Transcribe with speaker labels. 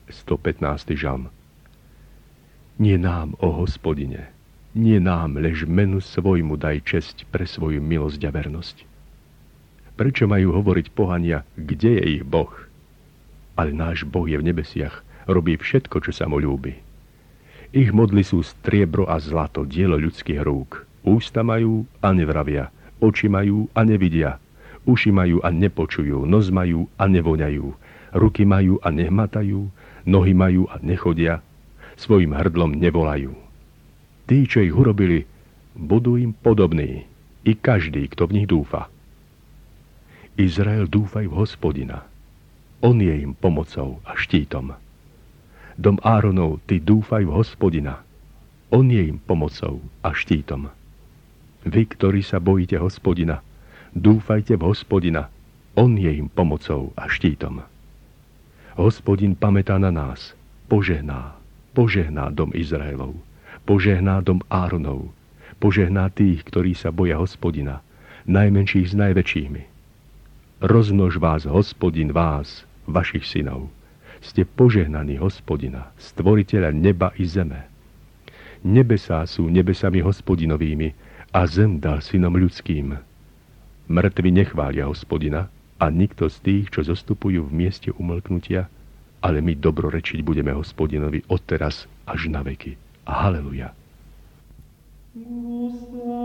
Speaker 1: 115. žalm. Nie nám, o Hospodine, nie nám, lež menu svojmu daj česť pre svoju milosť a vernosť. Prečo majú hovoriť pohania, kde je ich Boh? Ale náš Boh je v nebesiach, robí všetko, čo sa mu ľúbi. Ich modly sú striebro a zlato, dielo ľudských rúk. Ústa majú a nevravia, oči majú a nevidia, uši majú a nepočujú, nos majú a nevoňajú, ruky majú a nehmatajú, nohy majú a nechodia, svojim hrdlom nevolajú. Tí, čo ich urobili, budú im podobní, i každý, kto v nich dúfa. Izrael, dúfaj v Hospodina. On je im pomocou a štítom. Dom Áronov, ty dúfaj v Hospodina. On je im pomocou a štítom. Vy, ktorí sa bojíte Hospodina, dúfajte v Hospodina. On je im pomocou a štítom. Hospodin pamätá na nás. Požehná dom Izraelov. Požehná dom Áronov. Požehná tých, ktorí sa boja Hospodina, najmenších s najväčšími. Rozmnož vás, Hospodin, vás, vašich synov. Ste požehnaní Hospodina, stvoriteľa neba i zeme. Nebesá sú nebesami Hospodinovými a zem dal synom ľudským. Mŕtvi nechvália Hospodina a nikto z tých, čo zostupujú v mieste umlknutia, ale my dobrorečiť budeme Hospodinovi odteraz až na veky. Haleluja.